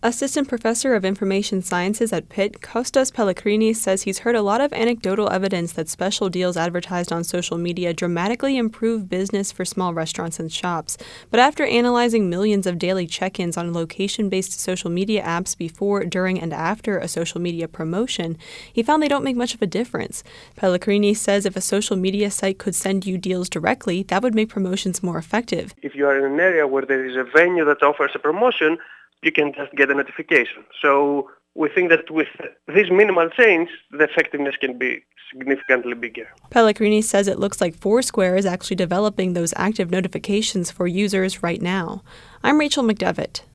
Assistant Professor of Information Sciences at Pitt, Kostas Pellikrinis says he's heard a lot of anecdotal evidence that special deals advertised on social media dramatically improve business for small restaurants and shops. But after analyzing millions of daily check-ins on location-based social media apps before, during, and after a social media promotion, he found they don't make much of a difference. Pellikrinis says if a social media site could send you deals directly, that would make promotions more effective. If you are in an area where there is a venue that offers a promotion, you can just get a notification. So we think that with this minimal change, the effectiveness can be significantly bigger. Pellikrinis says it looks like Foursquare is actually developing those active notifications for users right now. I'm Rachel McDevitt.